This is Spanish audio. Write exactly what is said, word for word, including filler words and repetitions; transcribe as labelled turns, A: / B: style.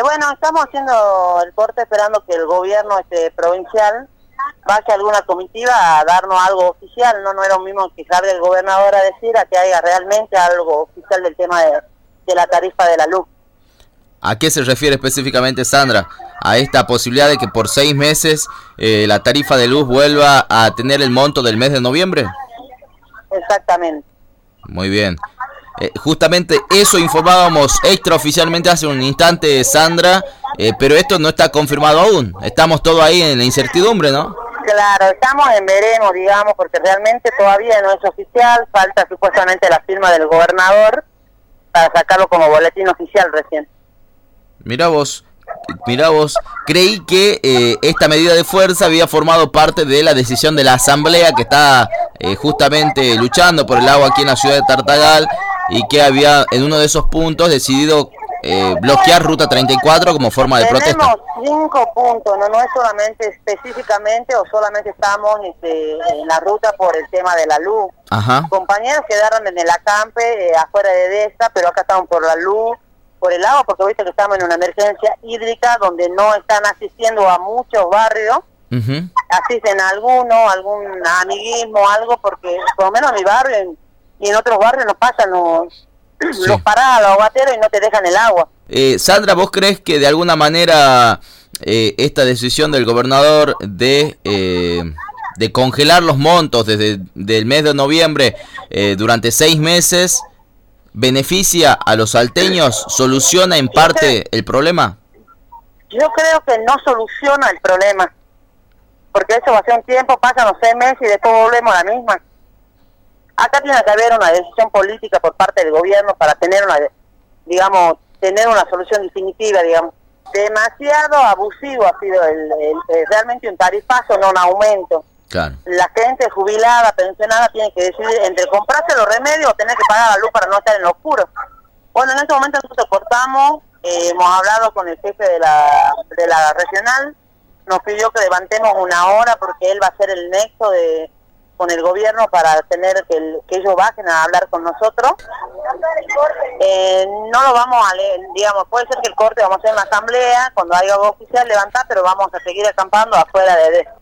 A: bueno, estamos haciendo el corte esperando que el gobierno este provincial vaya a alguna comitiva a darnos algo oficial. No no era lo mismo que salga el gobernador a decir a que haya realmente algo oficial del tema de, de la tarifa de la luz.
B: ¿A qué se refiere específicamente, Sandra? ¿A esta posibilidad de que por seis meses eh, la tarifa de luz vuelva a tener el monto del mes de noviembre?
A: Exactamente.
B: Muy bien. Eh, justamente eso informábamos extraoficialmente hace un instante, Sandra, eh, pero esto no está confirmado aún. Estamos todos ahí en la incertidumbre, ¿no?
A: Claro, estamos en veremos, digamos, porque realmente todavía no es oficial. Falta supuestamente la firma del gobernador para sacarlo como boletín oficial recién.
B: Mirá vos, mirá vos, creí que eh, esta medida de fuerza había formado parte de la decisión de la asamblea que está eh, justamente luchando por el agua aquí en la ciudad de Tartagal y que había en uno de esos puntos decidido eh, bloquear Ruta treinta y cuatro como forma de protesta.
A: Tenemos cinco puntos, no no es solamente específicamente o solamente estamos este, en la ruta por el tema de la luz.
B: Ajá.
A: Compañeros quedaron en el acampe eh, afuera de Deza, pero acá estamos por la luz, por el agua, porque viste que estamos en una emergencia hídrica donde no están asistiendo a muchos barrios. Uh-huh. Asisten a algunos, algún amiguismo, algo, porque por lo menos en mi barrio en, y en otros barrios nos pasan los, sí. los parados, los bateros y no te dejan el agua.
B: Eh, Sandra, ¿vos crees que de alguna manera eh, esta decisión del gobernador de eh, de congelar los montos desde el mes de noviembre eh, durante seis meses beneficia a los salteños, soluciona en parte el problema?
A: Yo creo que no soluciona el problema, porque eso va a ser un tiempo, pasan los seis meses y después volvemos a la misma. Acá tiene que haber una decisión política por parte del gobierno para tener una, digamos, tener una solución definitiva, digamos. Demasiado abusivo ha sido el, el, el realmente un tarifazo, no un aumento.
B: Claro.
A: La gente jubilada, pensionada, tiene que decidir entre comprarse los remedios o tener que pagar la luz para no estar en lo oscuro. Bueno, en este momento nosotros cortamos, eh, hemos hablado con el jefe de la, de la regional, nos pidió que levantemos una hora porque él va a ser el nexo de con el gobierno para tener que, el, que ellos bajen a hablar con nosotros. Eh, no lo vamos a leer, digamos, puede ser que el corte vamos a hacer una asamblea, cuando haya algo oficial levantar, pero vamos a seguir acampando afuera de